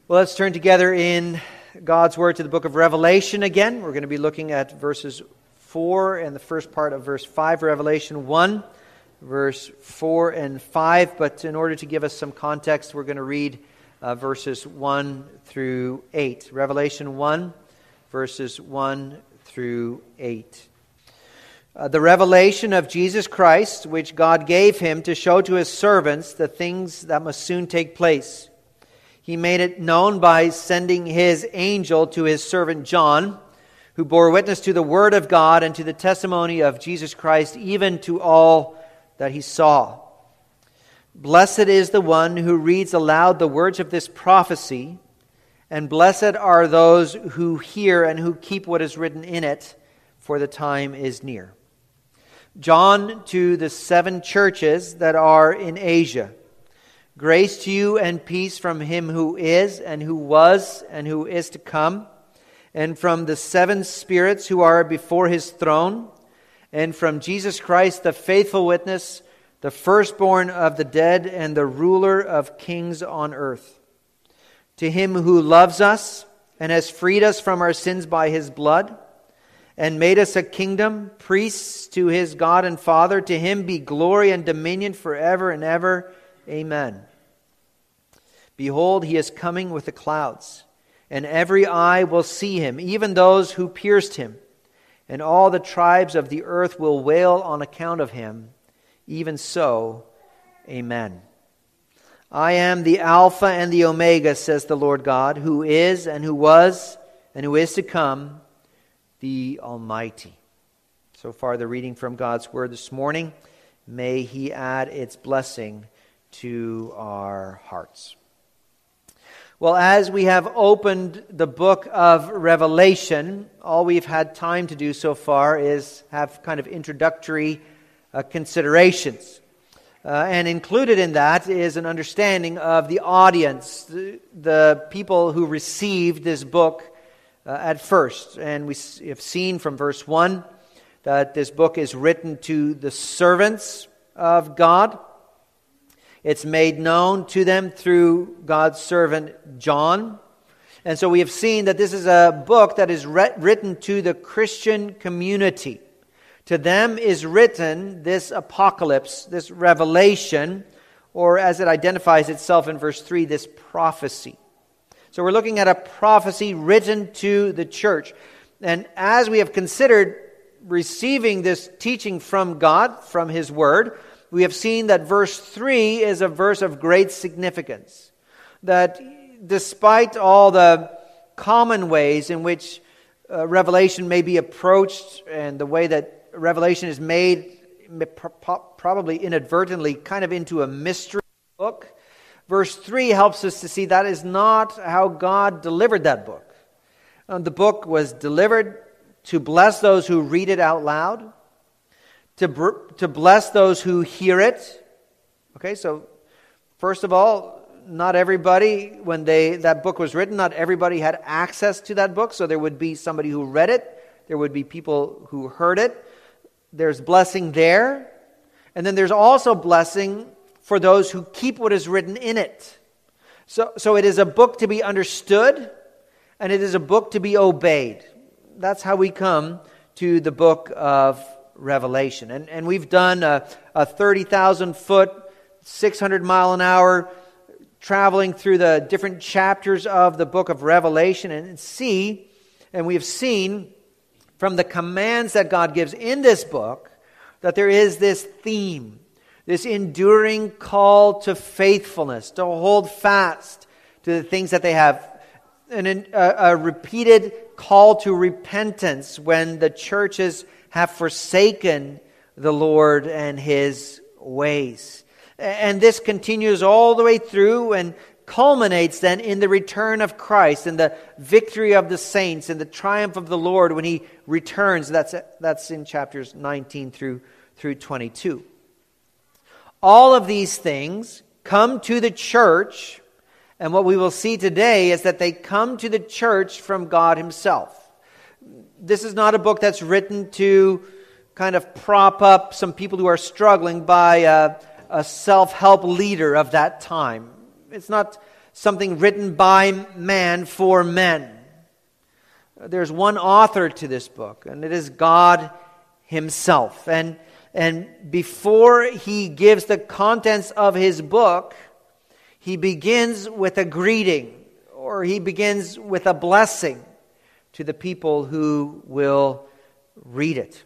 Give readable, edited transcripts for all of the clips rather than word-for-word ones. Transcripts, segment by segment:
Well, let's turn together in God's Word to the book of Revelation again. We're going to be looking at verses 4 and the first part of verse 5, Revelation 1, verse 4 and 5. But in order to give us some context, we're going to read verses 1 through 8. Revelation 1, verses 1 through 8. The revelation of Jesus Christ, which God gave him to show to his servants the things that must soon take place. He made it known by sending his angel to his servant John, who bore witness to the word of God and to the testimony of Jesus Christ, even to all that he saw. Blessed is the one who reads aloud the words of this prophecy, and blessed are those who hear and who keep what is written in it, for the time is near. John, to the 7 churches that are in Asia. Grace to you and peace from him who is, and who was, and who is to come, and from the 7 spirits who are before his throne, and from Jesus Christ, the faithful witness, the firstborn of the dead, and the ruler of kings on earth. To him who loves us, and has freed us from our sins by his blood, and made us a kingdom, priests to his God and Father, to him be glory and dominion forever and ever. Amen. Behold, he is coming with the clouds, and every eye will see him, even those who pierced him, and all the tribes of the earth will wail on account of him. Even so, amen. I am the Alpha and the Omega, says the Lord God, who is, and who was, and who is to come, the Almighty. So far, the reading from God's Word this morning. May He add its blessing to our hearts. Well, as we have opened the book of Revelation, all we've had time to do so far is have kind of introductory considerations. And included in that is an understanding of the audience, the people who received this book at first. And we have seen from verse 1 that this book is written to the servants of God. It's made known to them through God's servant John. And so we have seen that this is a book that is written to the Christian community. To them is written this apocalypse, this revelation, or as it identifies itself in verse 3, this prophecy. So we're looking at a prophecy written to the church. And as we have considered receiving this teaching from God, from His Word, we have seen that verse 3 is a verse of great significance. That despite all the common ways in which Revelation may be approached and the way that Revelation is made, probably inadvertently, kind of into a mystery book, verse 3 helps us to see that is not how God delivered that book. The book was delivered to bless those who read it out loud, to bless those who hear it. Okay, so first of all, not everybody, when that book was written, not everybody had access to that book. So there would be somebody who read it. There would be people who heard it. There's blessing there. And then there's also blessing for those who keep what is written in it. So it is a book to be understood, and it is a book to be obeyed. That's how we come to the book of Revelation. And we've done a 30,000-foot, 600-mile-an-hour traveling through the different chapters of the book of Revelation and we have seen from the commands that God gives in this book that there is this theme, this enduring call to faithfulness, to hold fast to the things that they have, and a repeated call to repentance when the churches have forsaken the Lord and His ways. And this continues all the way through and culminates then in the return of Christ and the victory of the saints and the triumph of the Lord when He returns. That's in chapters 19 through 22. All of these things come to the church, and what we will see today is that they come to the church from God Himself. This is not a book that's written to kind of prop up some people who are struggling by a self-help leader of that time. It's not something written by man for men. There's one author to this book, and it is God himself. And before he gives the contents of his book, he begins with a greeting, or he begins with a blessing to the people who will read it.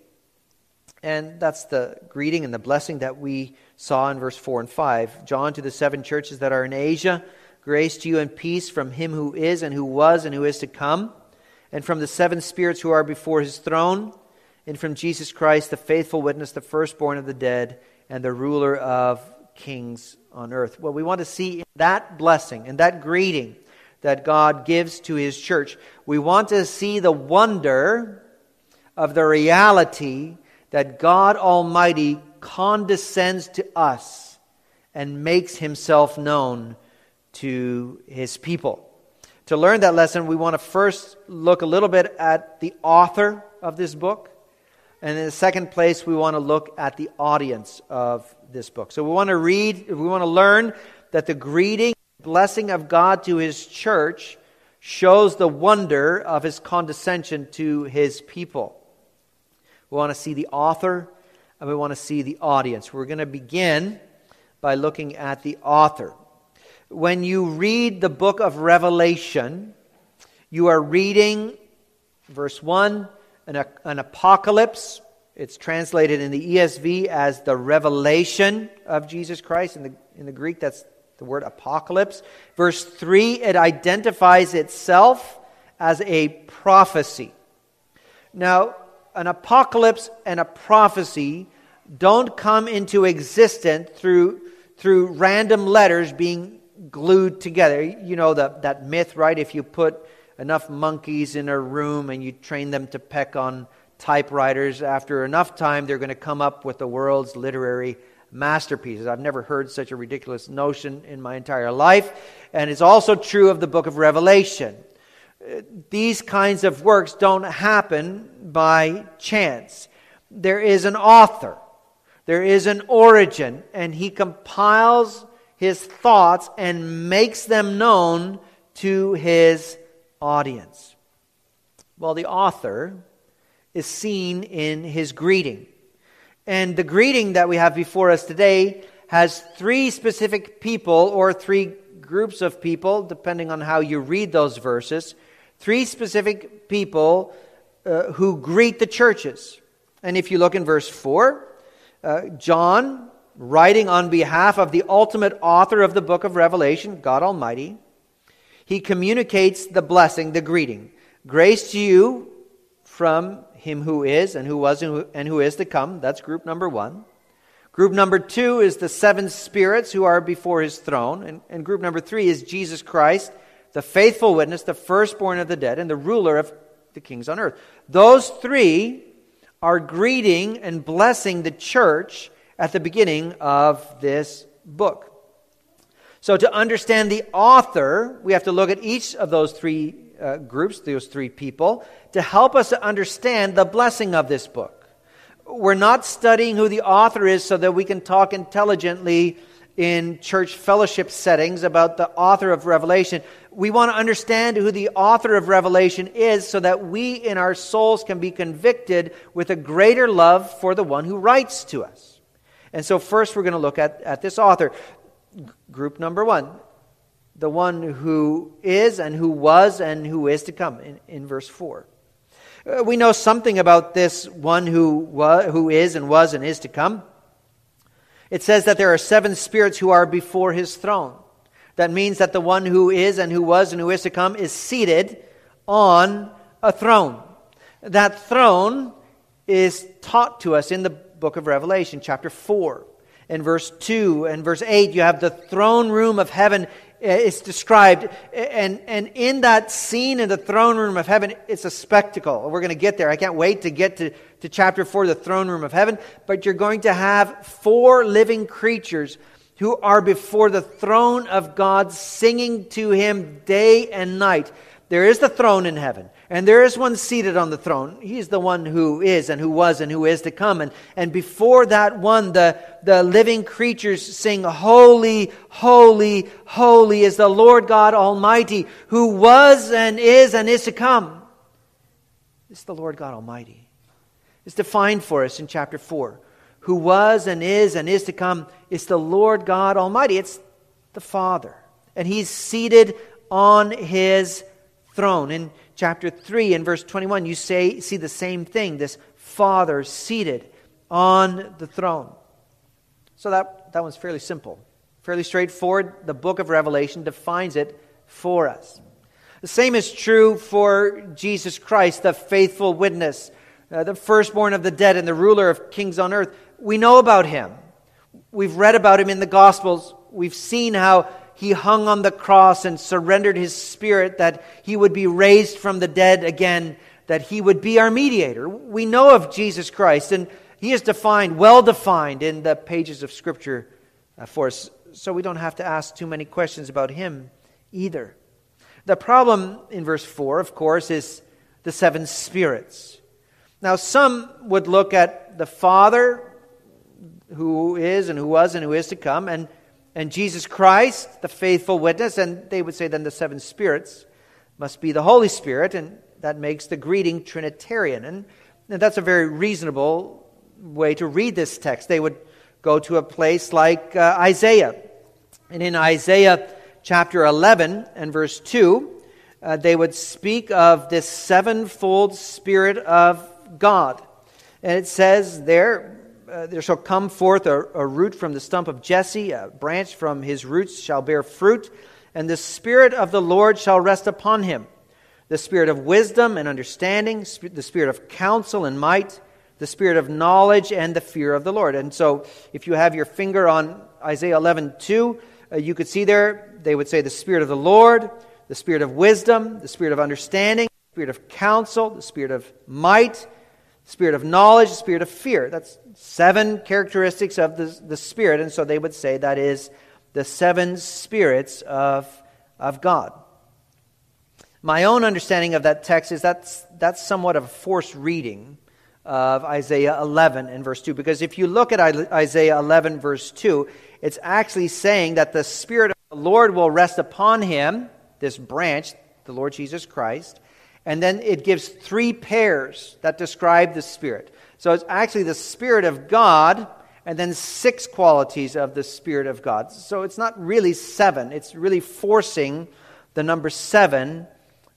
And that's the greeting and the blessing that we saw in verse 4 and 5. John, to the 7 churches that are in Asia, grace to you and peace from him who is and who was and who is to come, and from the 7 spirits who are before his throne, and from Jesus Christ, the faithful witness, the firstborn of the dead, and the ruler of kings on earth. Well, we want to see in that blessing and that greeting that God gives to his church, we want to see the wonder of the reality that God Almighty condescends to us and makes himself known to his people. To learn that lesson, we want to first look a little bit at the author of this book. And in the second place, we want to look at the audience of this book. So we want to learn that the greeting, blessing of God to his church shows the wonder of his condescension to his people. We want to see the author, and we want to see the audience. We're going to begin by looking at the author. When you read the book of Revelation, you are reading, verse 1, an apocalypse. It's translated in the ESV as the revelation of Jesus Christ. In the Greek, that's the word apocalypse. Verse 3, it identifies itself as a prophecy. Now, an apocalypse and a prophecy don't come into existence through random letters being glued together. You know that myth, right? If you put enough monkeys in a room and you train them to peck on typewriters, after enough time they're going to come up with the world's literary masterpieces. I've never heard such a ridiculous notion in my entire life. And it's also true of the book of Revelation. These kinds of works don't happen by chance. There is an author. There is an origin. And he compiles his thoughts and makes them known to his audience. Well, the author is seen in his greeting. And the greeting that we have before us today has 3 specific people, or 3 groups of people, depending on how you read those verses. 3 specific people who greet the churches. And if you look in verse 4, John, writing on behalf of the ultimate author of the book of Revelation, God Almighty, he communicates the blessing, the greeting. Grace to you from him who is and who was and who is to come. That's group number 1. Group number 2 is the 7 spirits who are before his throne. And group number 3 is Jesus Christ, the faithful witness, the firstborn of the dead, and the ruler of the kings on earth. Those 3 are greeting and blessing the church at the beginning of this book. So to understand the author, we have to look at each of those 3 groups, those 3 people, to help us to understand the blessing of this book. We're not studying who the author is so that we can talk intelligently in church fellowship settings about the author of Revelation. We want to understand who the author of Revelation is so that we in our souls can be convicted with a greater love for the one who writes to us. And so first we're going to look at this author. Group number 1, the one who is and who was and who is to come in verse 4. We know something about this one who is and was and is to come. It says that there are 7 spirits who are before his throne. That means that the one who is and who was and who is to come is seated on a throne. That throne is taught to us in the book of Revelation, chapter 4. In verse 2 and verse 8, you have the throne room of heaven is described. And in that scene in the throne room of heaven, it's a spectacle. We're going to get there. I can't wait to get to chapter 4, the throne room of heaven. But you're going to have 4 living creatures who are before the throne of God, singing to him day and night. There is the throne in heaven. And there is one seated on the throne. He's the one who is and who was and who is to come. And before that one, the living creatures sing, "Holy, holy, holy is the Lord God Almighty, who was and is to come." It's the Lord God Almighty. It's defined for us in chapter 4. Who was and is to come. It's the Lord God Almighty. It's the Father. And He's seated on His throne. In chapter 3 and verse 21, you see the same thing. This Father seated on the throne. So that one's fairly simple. Fairly straightforward. The book of Revelation defines it for us. The same is true for Jesus Christ, the faithful witness, the firstborn of the dead and the ruler of kings on earth. We know about Him. We've read about Him in the Gospels. We've seen how He hung on the cross and surrendered His Spirit, that He would be raised from the dead again, that He would be our mediator. We know of Jesus Christ, and He is defined, well defined in the pages of Scripture for us, so we don't have to ask too many questions about Him either. The problem in verse 4, of course, is the seven spirits. Now, some would look at the Father, who is and who was and who is to come, and Jesus Christ, the faithful witness, and they would say then the seven spirits must be the Holy Spirit, and that makes the greeting Trinitarian. And that's a very reasonable way to read this text. They would go to a place like Isaiah. And in Isaiah chapter 11 and verse 2, they would speak of this sevenfold Spirit of God. And it says there shall come forth a root from the stump of Jesse, a branch from his roots shall bear fruit, and the Spirit of the Lord shall rest upon him. The Spirit of wisdom and understanding, the Spirit of counsel and might, the Spirit of knowledge and the fear of the Lord. And so if you have your finger on Isaiah 11:2, you could see there, they would say the Spirit of the Lord, the Spirit of wisdom, the Spirit of understanding, the Spirit of counsel, the Spirit of might, Spirit of knowledge, Spirit of fear. That's 7 characteristics of the Spirit, and so they would say that is the 7 spirits of God. My own understanding of that text is that's somewhat of a forced reading of Isaiah 11 and verse 2, because if you look at Isaiah 11 verse 2, it's actually saying that the Spirit of the Lord will rest upon him, this branch, the Lord Jesus Christ. And then it gives 3 pairs that describe the Spirit. So it's actually the Spirit of God and then 6 qualities of the Spirit of God. So it's not really 7. It's really forcing the number 7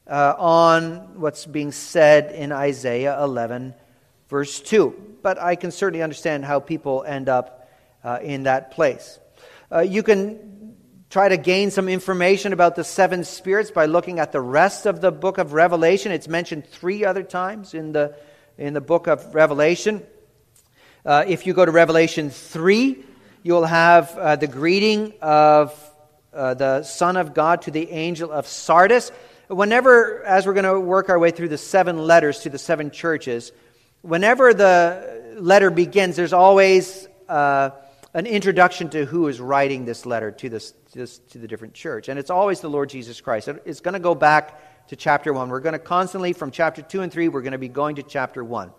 on what's being said in Isaiah 11 verse 2. But I can certainly understand how people end up in that place. You can try to gain some information about the 7 spirits by looking at the rest of the book of Revelation. It's mentioned 3 other times in the book of Revelation. If you go to Revelation 3, you'll have the greeting of the Son of God to the angel of Sardis. Whenever, as we're going to work our way through the 7 letters to the 7 churches, whenever the letter begins, there's always an introduction to who is writing this letter to the different church. And it's always the Lord Jesus Christ. It's going to go back to chapter 1. We're going to constantly, from chapter 2 and 3, we're going to be going to chapter 1.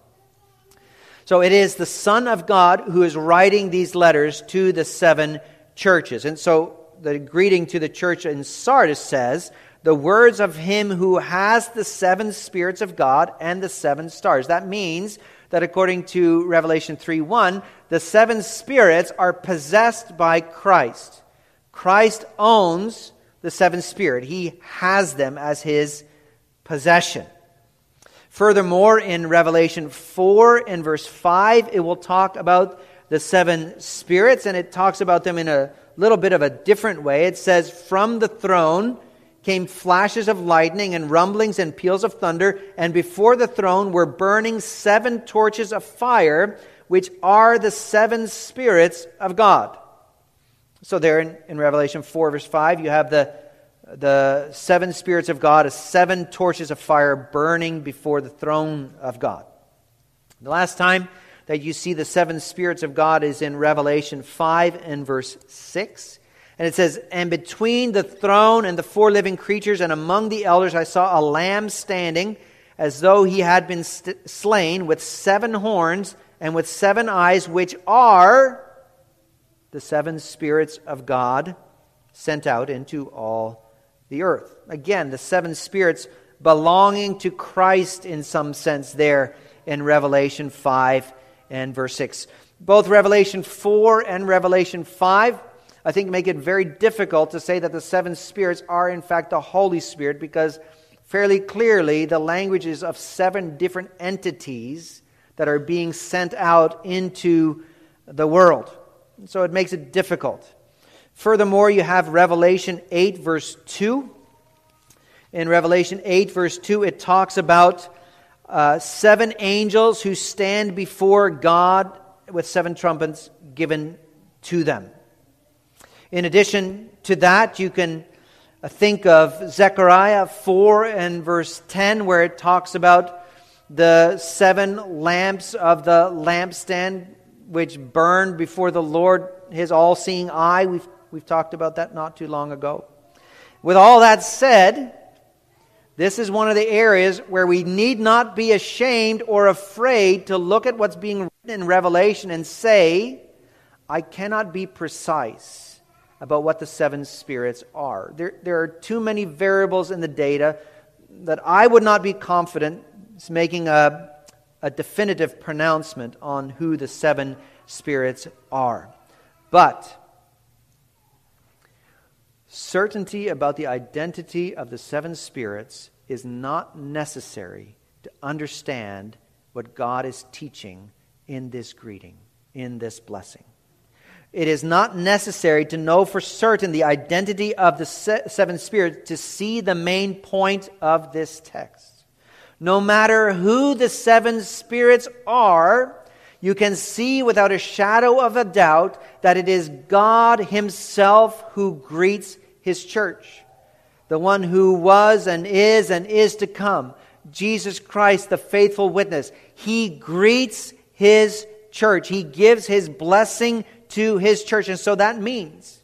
So it is the Son of God who is writing these letters to the 7 churches. And so the greeting to the church in Sardis says, the words of him who has the 7 spirits of God and the 7 stars. That means that according to Revelation 3:1, the 7 spirits are possessed by Christ. Christ owns the 7 spirits. He has them as his possession. Furthermore, in Revelation 4 and verse 5, it will talk about the 7 spirits, and it talks about them in a little bit of a different way. It says, from the throne came flashes of lightning and rumblings and peals of thunder, and before the throne were burning 7 torches of fire, which are the 7 spirits of God. So there in Revelation 4 verse 5, you have the 7 spirits of God as 7 torches of fire burning before the throne of God. The last time that you see the 7 spirits of God is in Revelation 5 and verse 6. And it says, and between the throne and the 4 living creatures and among the elders I saw a lamb standing, as though he had been slain, with 7 horns and with 7 eyes, which are the 7 spirits of God sent out into all the earth. Again, the 7 spirits belonging to Christ in some sense there in Revelation 5 and verse 6. Both Revelation 4 and Revelation 5, I think, make it very difficult to say that the 7 spirits are in fact the Holy Spirit, because fairly clearly the language is of 7 different entities that are being sent out into the world. So it makes it difficult. Furthermore, you have Revelation 8 verse 2. In Revelation 8 verse 2, it talks about 7 angels who stand before God with 7 trumpets given to them. In addition to that, you can think of Zechariah 4 and verse 10, where it talks about the 7 lamps of the lampstand which burned before the Lord, His all-seeing eye. We've talked about that not too long ago. With all that said, this is one of the areas where we need not be ashamed or afraid to look at what's being written in Revelation and say, I cannot be precise about what the 7 spirits are. There are too many variables in the data that I would not be confident making a definitive pronouncement on who the 7 spirits are. But certainty about the identity of the 7 spirits is not necessary to understand what God is teaching in this greeting, in this blessing. It is not necessary to know for certain the identity of the 7 spirits to see the main point of this text. No matter who the 7 spirits are, you can see without a shadow of a doubt that it is God Himself who greets His church. The one who was and is to come. Jesus Christ, the faithful witness. He greets His church. He gives His blessing to His church. And so that means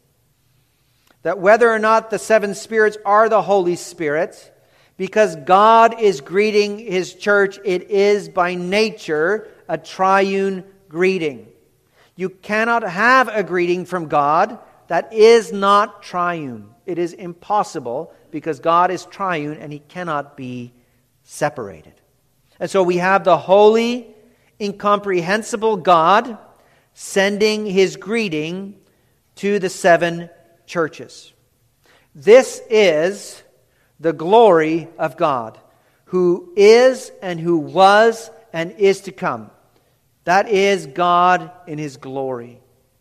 that whether or not the 7 spirits are the Holy Spirit, because God is greeting His church, it is by nature a triune greeting. You cannot have a greeting from God that is not triune. It is impossible, because God is triune and He cannot be separated. And so we have the holy, incomprehensible God sending His greeting to the 7 churches. This is the glory of God, who is and who was and is to come. That is God in His glory.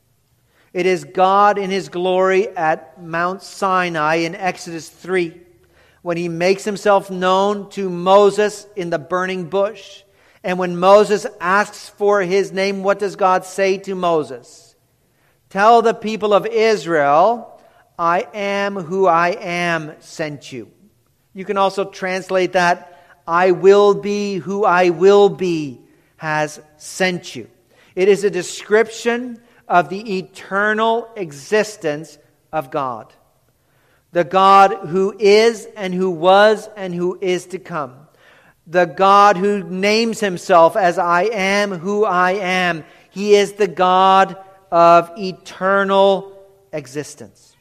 It is God in His glory at Mount Sinai in Exodus 3, when He makes Himself known to Moses in the burning bush. And when Moses asks for His name, what does God say to Moses? Tell the people of Israel, I am who I am sent you. You can also translate that, I will be who I will be has sent you. It is a description of the eternal existence of God. The God who is and who was and who is to come. The God who names Himself as I am who I am. He is the God of eternal existence.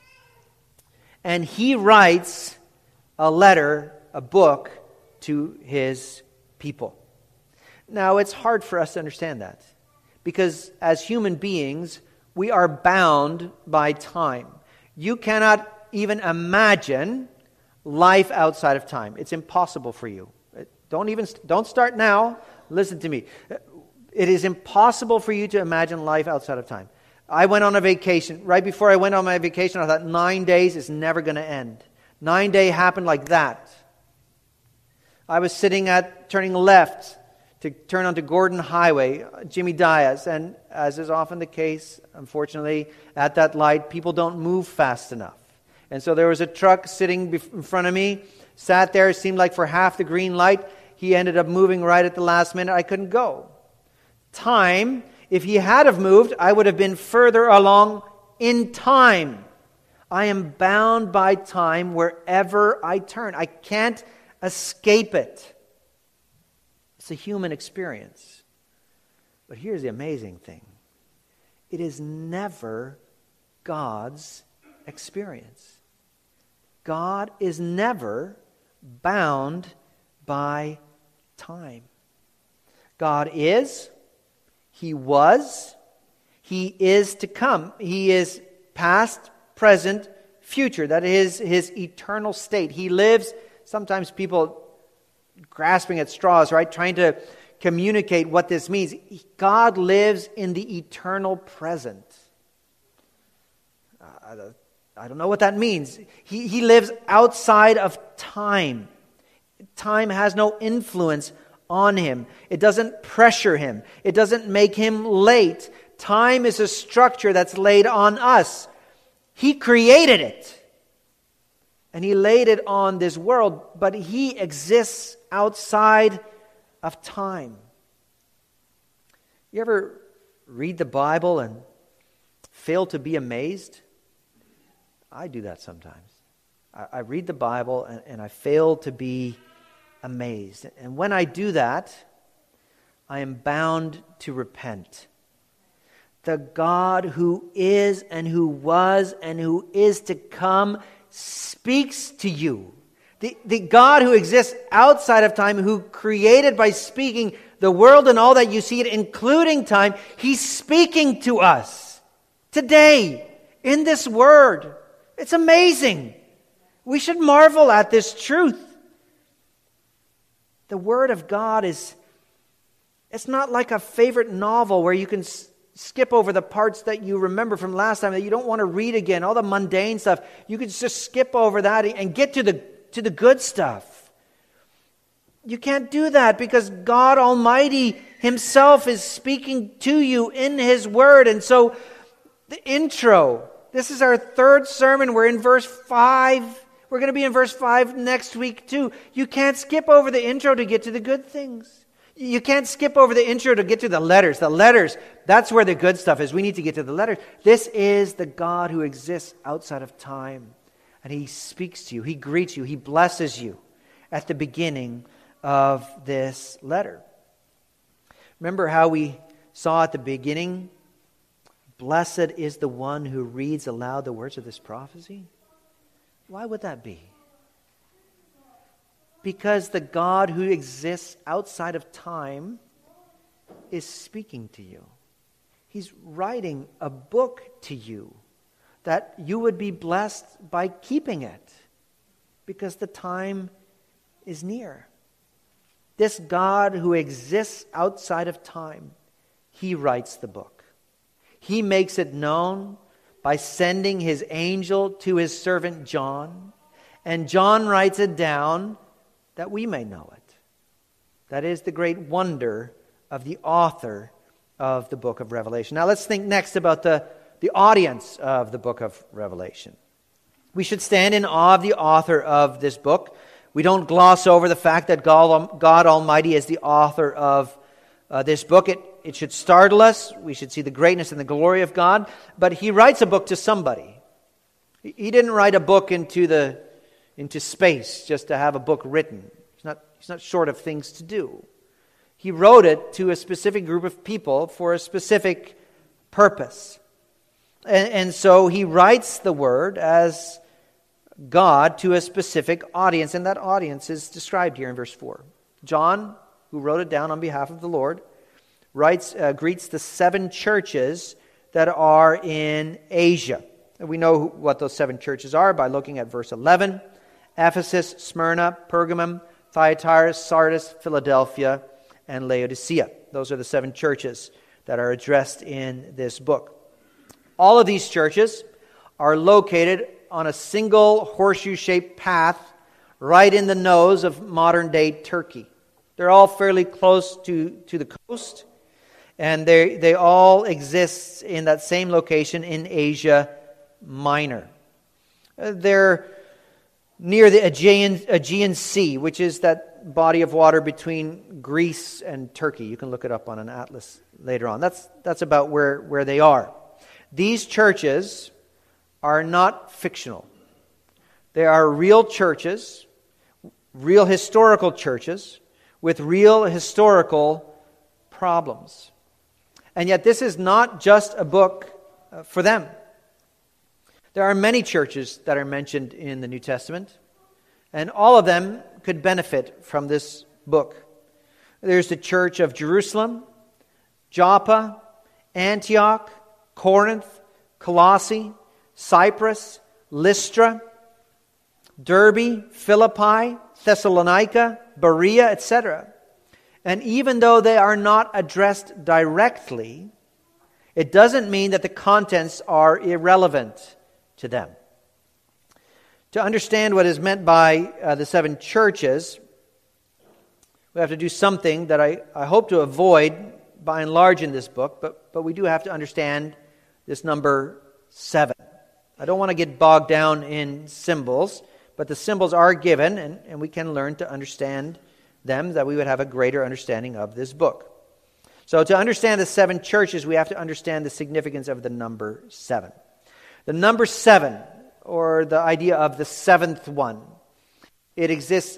And He writes a letter, a book, to His people. Now, it's hard for us to understand that, because as human beings, we are bound by time. You cannot even imagine life outside of time. It's impossible for you. Don't start now. Listen to me. It is impossible for you to imagine life outside of time. I went on a vacation. Right before I went on my vacation, I thought 9 days is never going to end. 9 days happened like that. I was turning left to turn onto Gordon Highway, Jimmy Diaz, and as is often the case, unfortunately, at that light, people don't move fast enough. And so there was a truck sitting in front of me, sat there, it seemed like for half the green light. He ended up moving right at the last minute. I couldn't go. Time, if he had have moved, I would have been further along in time. I am bound by time wherever I turn. I can't escape it. It's a human experience. But here's the amazing thing. It is never God's experience. God is never bound by time. God is, He was, He is to come. He is past, present, future. That is His eternal state. He lives, sometimes people grasping at straws, right? Trying to communicate what this means. God lives in the eternal present. I don't know what that means. He lives outside of time. Time has no influence on Him. It doesn't pressure Him. It doesn't make Him late. Time is a structure that's laid on us. He created it. And He laid it on this world, but He exists outside of time. You ever read the Bible and fail to be amazed? I do that sometimes. I read the Bible and I fail to be amazed. And when I do that, I am bound to repent. The God who is and who was and who is to come speaks to you. The God who exists outside of time, who created by speaking the world and all that you see it, including time, He's speaking to us today in this Word. It's amazing. We should marvel at this truth. The Word of God it's not like a favorite novel where you can skip over the parts that you remember from last time that you don't want to read again, all the mundane stuff. You can just skip over that and get to the good stuff. You can't do that because God Almighty Himself is speaking to you in His Word. And so the intro, this is our third sermon. We're in verse 5. We're going to be in verse 5 next week too. You can't skip over the intro to get to the good things. You can't skip over the intro to get to the letters. The letters, that's where the good stuff is. We need to get to the letters. This is the God who exists outside of time. And He speaks to you. He greets you. He blesses you at the beginning of this letter. Remember how we saw at the beginning, blessed is the one who reads aloud the words of this prophecy? Why would that be? Because the God who exists outside of time is speaking to you. He's writing a book to you that you would be blessed by keeping it because the time is near. This God who exists outside of time, He writes the book. He makes it known by sending His angel to His servant John. And John writes it down that we may know it. That is the great wonder of the author of the book of Revelation. Now let's think next about the audience of the book of Revelation. We should stand in awe of the author of this book. We don't gloss over the fact that God Almighty is the author of this book. It should startle us. We should see the greatness and the glory of God. But He writes a book to somebody. He didn't write a book into space just to have a book written. He's not short of things to do. He wrote it to a specific group of people for a specific purpose. And so He writes the Word as God to a specific audience, and that audience is described here in verse 4. John, who wrote it down on behalf of the Lord, greets the 7 churches that are in Asia. And we know what those 7 churches are by looking at verse 11. Ephesus, Smyrna, Pergamum, Thyatira, Sardis, Philadelphia, and Laodicea. Those are the 7 churches that are addressed in this book. All of these churches are located on a single horseshoe-shaped path right in the nose of modern-day Turkey. They're all fairly close to the coast, and they all exist in that same location in Asia Minor. They're near the Aegean Sea, which is that body of water between Greece and Turkey. You can look it up on an atlas later on. That's about where they are. These churches are not fictional. They are real churches, real historical churches, with real historical problems. And yet this is not just a book for them. There are many churches that are mentioned in the New Testament, and all of them could benefit from this book. There's the church of Jerusalem, Joppa, Antioch, Corinth, Colossae, Cyprus, Lystra, Derbe, Philippi, Thessalonica, Berea, etc. And even though they are not addressed directly, it doesn't mean that the contents are irrelevant to them. To understand what is meant by the seven churches, we have to do something that I hope to avoid by and large in this book, but we do have to understand this number 7. I don't want to get bogged down in symbols, but the symbols are given, and we can learn to understand them, that we would have a greater understanding of this book. So to understand the 7 churches, we have to understand the significance of the number 7. The number 7, or the idea of the 7th one, it exists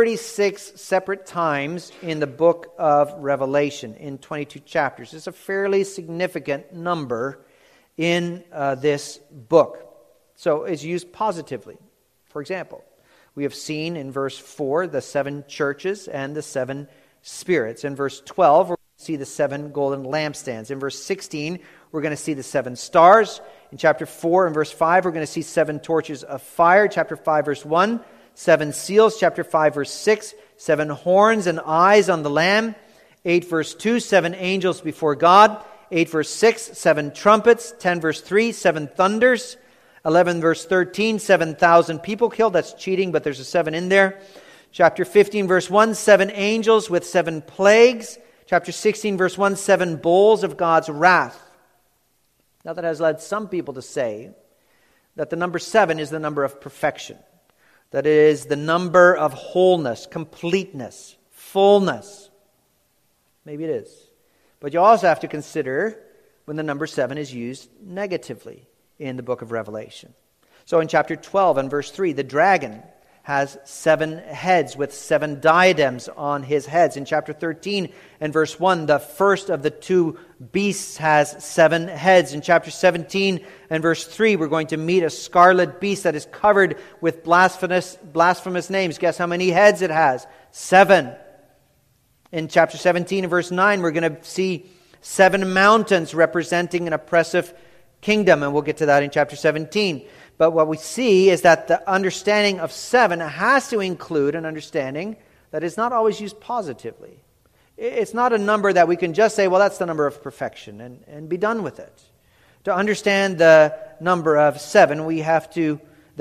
36 separate times in the book of Revelation, in 22 chapters. It's a fairly significant number in this book. So it's used positively. For example, we have seen in verse 4 the 7 churches and the 7 spirits. In verse 12, we're going to see the 7 golden lampstands. In verse 16, we're going to see the 7 stars. In chapter 4 and verse 5, we're going to see 7 torches of fire. Chapter 5, verse 1, 7 seals. Chapter 5, verse 6, 7 horns and eyes on the Lamb. 8, verse 2, 7 angels before God. 8, verse 6, 7 trumpets. 10, verse 3, 7 thunders. 11, verse 13, 7,000 people killed. That's cheating, but there's a 7 in there. Chapter 15, verse 1, 7 angels with 7 plagues. Chapter 16, verse 1, 7 bowls of God's wrath. Now that has led some people to say that the number 7 is the number of perfection. That it is the number of wholeness, completeness, fullness. Maybe it is. But you also have to consider when the number 7 is used negatively in the book of Revelation. So in chapter 12 and verse 3, the dragon has 7 heads with 7 diadems on his heads. In chapter 13 and verse 1, the first of the 2 beasts has 7 heads. In chapter 17 and verse 3, we're going to meet a scarlet beast that is covered with blasphemous names. Guess how many heads it has? 7. In chapter 17 and verse 9, we're going to see 7 mountains representing an oppressive kingdom, and we'll get to that in chapter 17. But what we see is that the understanding of 7 has to include an understanding that is not always used positively. It's not a number that we can just say, well, that's the number of perfection, and be done with it. To understand the number 7, we have to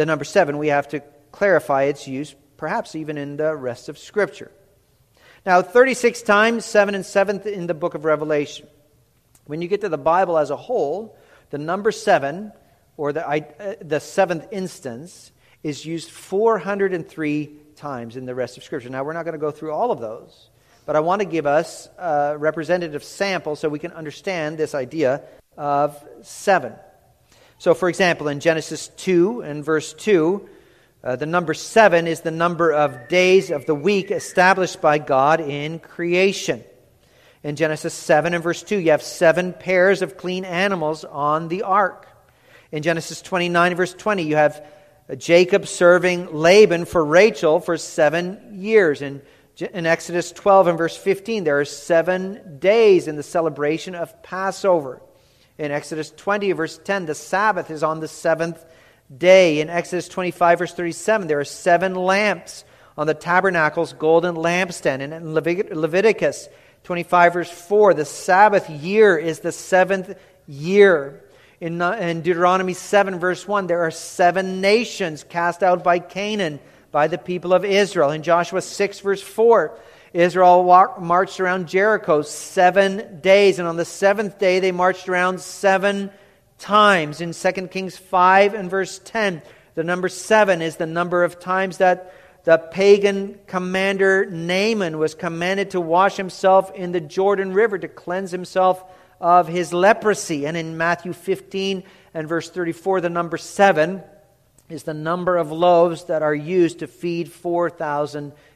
clarify its use, perhaps even in the rest of Scripture. Now, 36 times, 7 and 7th in the book of Revelation. When you get to the Bible as a whole, the number 7, or the 7th instance, is used 403 times in the rest of Scripture. Now, we're not going to go through all of those, but I want to give us a representative sample so we can understand this idea of 7. So, for example, in Genesis 2 and verse 2, the number 7 is the number of days of the week established by God in creation. In Genesis 7 and verse 2, you have 7 pairs of clean animals on the ark. In Genesis 29 and verse 20, you have Jacob serving Laban for Rachel for 7 years. In Exodus 12 and verse 15, there are 7 days in the celebration of Passover. In Exodus 20 verse 10, the Sabbath is on the 7th day. In Exodus 25 verse 37, there are 7 lamps on the tabernacle's golden lampstand. And in Leviticus 25 verse 4, the Sabbath year is the 7th year. In Deuteronomy 7 verse 1, there are 7 nations cast out by Canaan, by the people of Israel. In Joshua 6 verse 4, Israel marched around Jericho 7 days, and on the 7th day they marched around 7 times. In 2 Kings 5 and verse 10, the number 7 is the number of times that the pagan commander Naaman was commanded to wash himself in the Jordan River to cleanse himself of his leprosy. And in Matthew 15 and verse 34, the number 7 is the number of loaves that are used to feed 4,000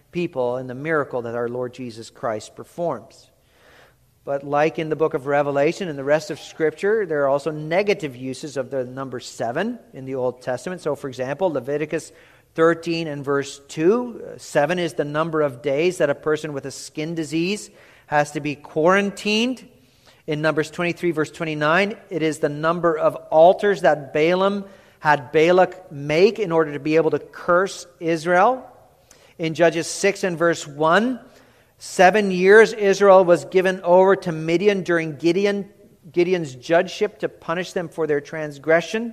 people and the miracle that our Lord Jesus Christ performs. But like in the book of Revelation and the rest of Scripture, there are also negative uses of the number 7 in the Old Testament. So, for example, Leviticus 13 and verse 2, 7 is the number of days that a person with a skin disease has to be quarantined. In Numbers 23, verse 29, it is the number of altars that Balaam had Balak make in order to be able to curse Israel. In Judges 6 and verse 1, 7 years Israel was given over to Midian during Gideon's judgeship to punish them for their transgression.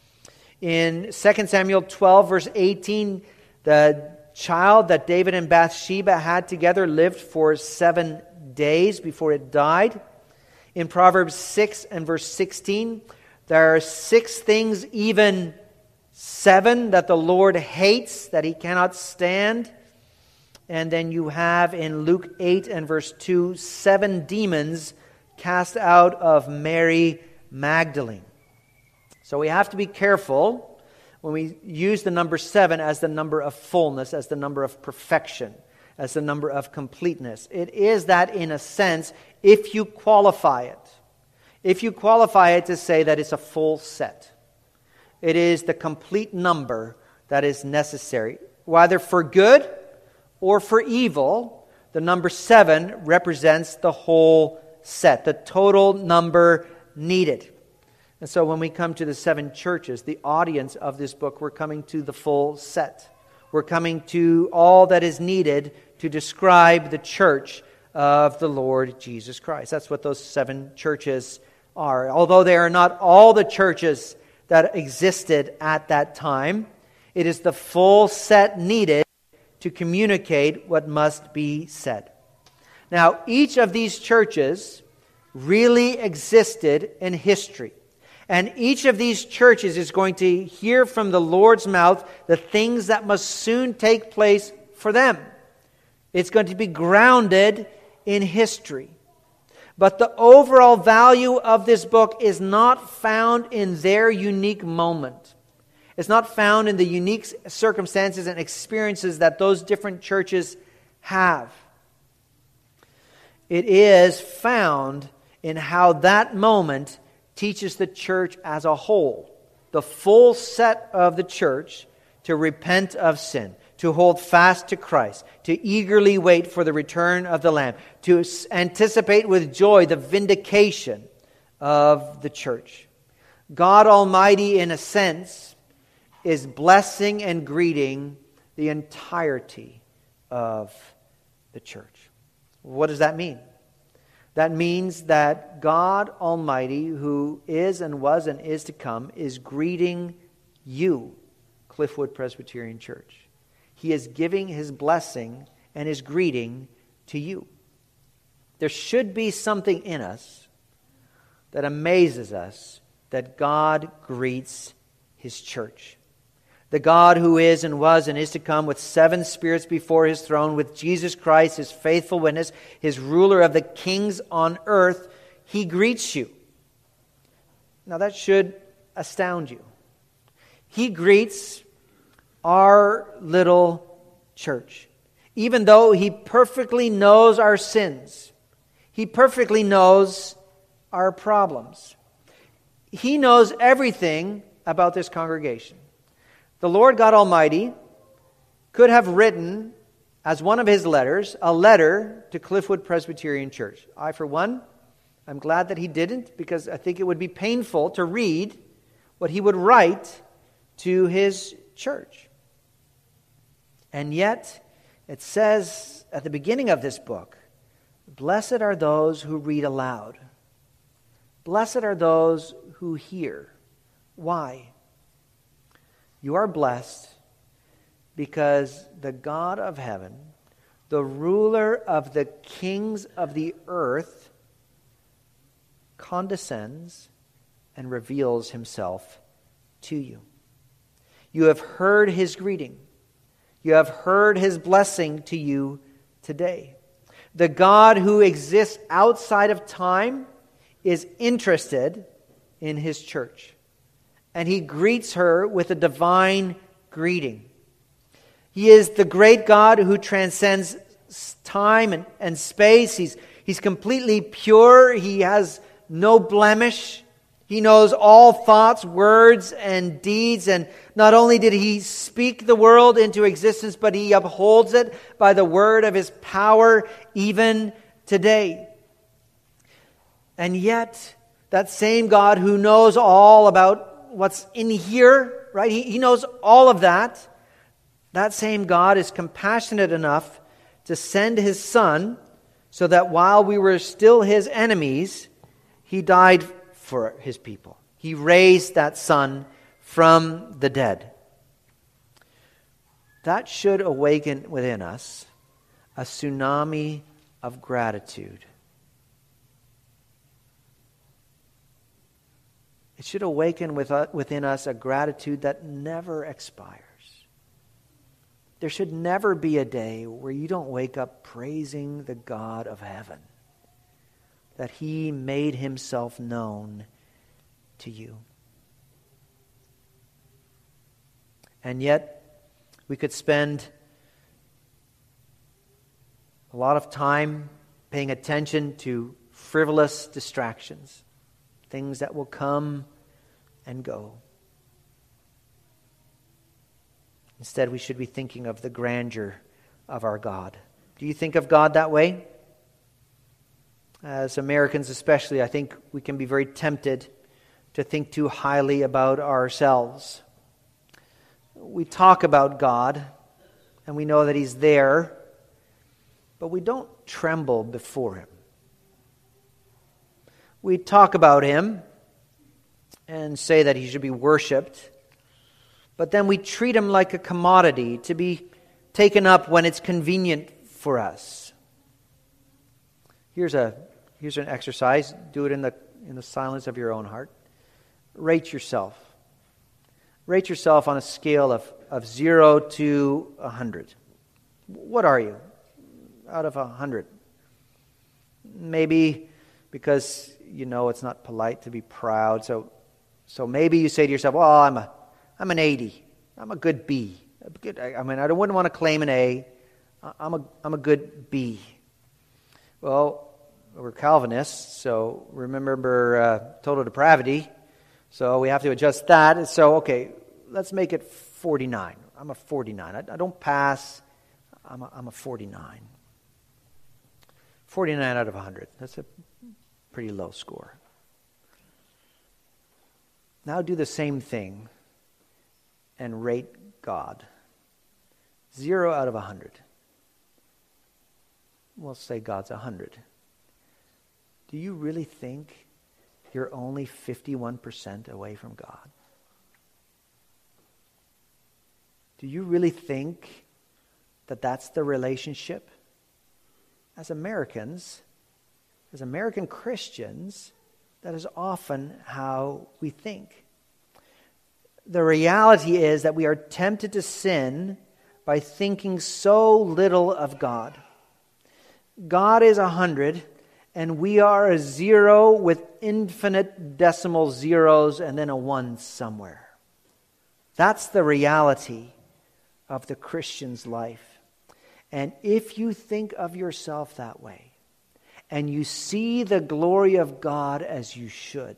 In 2 Samuel 12, verse 18, the child that David and Bathsheba had together lived for 7 days before it died. In Proverbs 6 and verse 16, there are 6 things, even 7, that the Lord hates, that He cannot stand. And then you have in Luke 8 and verse 2, 7 demons cast out of Mary Magdalene. So we have to be careful when we use the number 7 as the number of fullness, as the number of perfection, as the number of completeness. It is that in a sense, if you qualify it. If you qualify it to say that it's a full set. It is the complete number that is necessary. Whether for good or for evil, the number 7 represents the whole set, the total number needed. And so when we come to the 7 churches, the audience of this book, we're coming to the full set. We're coming to all that is needed to describe the church of the Lord Jesus Christ. That's what those 7 churches are. Although they are not all the churches that existed at that time, it is the full set needed to communicate what must be said. Now, each of these churches really existed in history. And each of these churches is going to hear from the Lord's mouth the things that must soon take place for them. It's going to be grounded in history. But the overall value of this book is not found in their unique moment. It's not found in the unique circumstances and experiences that those different churches have. It is found in how that moment teaches the church as a whole, the full set of the church, to repent of sin, to hold fast to Christ, to eagerly wait for the return of the Lamb, to anticipate with joy the vindication of the church. God Almighty, in a sense, is blessing and greeting the entirety of the church. What does that mean? That means that God Almighty, who is and was and is to come, is greeting you, Cliffwood Presbyterian Church. He is giving His blessing and His greeting to you. There should be something in us that amazes us that God greets His church. The God who is and was and is to come, with 7 spirits before His throne, with Jesus Christ, His faithful witness, His ruler of the kings on earth, He greets you. Now that should astound you. He greets our little church. Even though He perfectly knows our sins, He perfectly knows our problems. He knows everything about this congregation. The Lord God Almighty could have written, as one of His letters, a letter to Cliffwood Presbyterian Church. I, for one, I'm glad that He didn't, because I think it would be painful to read what He would write to His church. And yet, it says at the beginning of this book, "Blessed are those who read aloud. Blessed are those who hear." Why? You are blessed because the God of heaven, the ruler of the kings of the earth, condescends and reveals Himself to you. You have heard His greeting. You have heard His blessing to you today. The God who exists outside of time is interested in His church. And He greets her with a divine greeting. He is the great God who transcends time and space. He's completely pure. He has no blemish. He knows all thoughts, words, and deeds. And not only did He speak the world into existence, but He upholds it by the word of His power even today. And yet, that same God who knows all about what's in here, right? He knows all of that. That same God is compassionate enough to send His Son so that while we were still His enemies, He died for His people. He raised that Son from the dead. That should awaken within us a tsunami of gratitude. It should awaken within us a gratitude that never expires. There should never be a day where you don't wake up praising the God of heaven, that He made Himself known to you. And yet, we could spend a lot of time paying attention to frivolous distractions, things that will come and go. Instead, we should be thinking of the grandeur of our God. Do you think of God that way? As Americans especially, I think we can be very tempted to think too highly about ourselves. We talk about God, and we know that He's there, but we don't tremble before Him. We talk about Him and say that He should be worshipped, but then we treat Him like a commodity to be taken up when it's convenient for us. Here's an exercise. Do it in the silence of your own heart. Rate yourself. Rate yourself on a scale of 0 to 100. What are you out of 100? Maybe because you know it's not polite to be proud, so maybe you say to yourself, "Well, I'm an 80. I'm a good B. I wouldn't want to claim an A. I'm a good B." Well, we're Calvinists, so remember total depravity. So we have to adjust that. So, okay, let's make it 49. I'm a 49. I don't pass. I'm a 49. 49 out of 100. That's a pretty low score. Now do the same thing and rate God. 0 out of 100. We'll say God's 100. Do you really think you're only 51% away from God? Do you really think that that's the relationship? As Americans, as American Christians, that is often how we think. The reality is that we are tempted to sin by thinking so little of God. God is 100, and we are a 0 with infinite decimal zeros and then a 1 somewhere. That's the reality of the Christian's life. And if you think of yourself that way, and you see the glory of God as you should,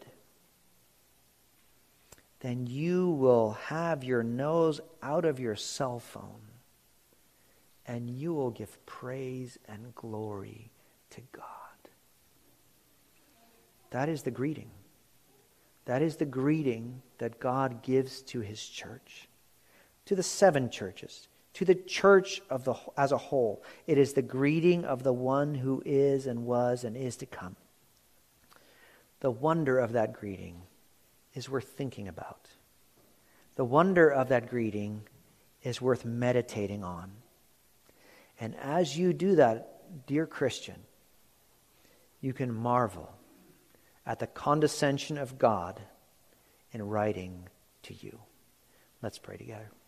then you will have your nose out of your cell phone, and you will give praise and glory to God. That is the greeting. That is the greeting that God gives to His church, to the 7 churches, to the church as a whole. It is the greeting of the one who is and was and is to come. The wonder of that greeting is worth thinking about. The wonder of that greeting is worth meditating on. And as you do that, dear Christian, you can marvel at the condescension of God in writing to you. Let's pray together.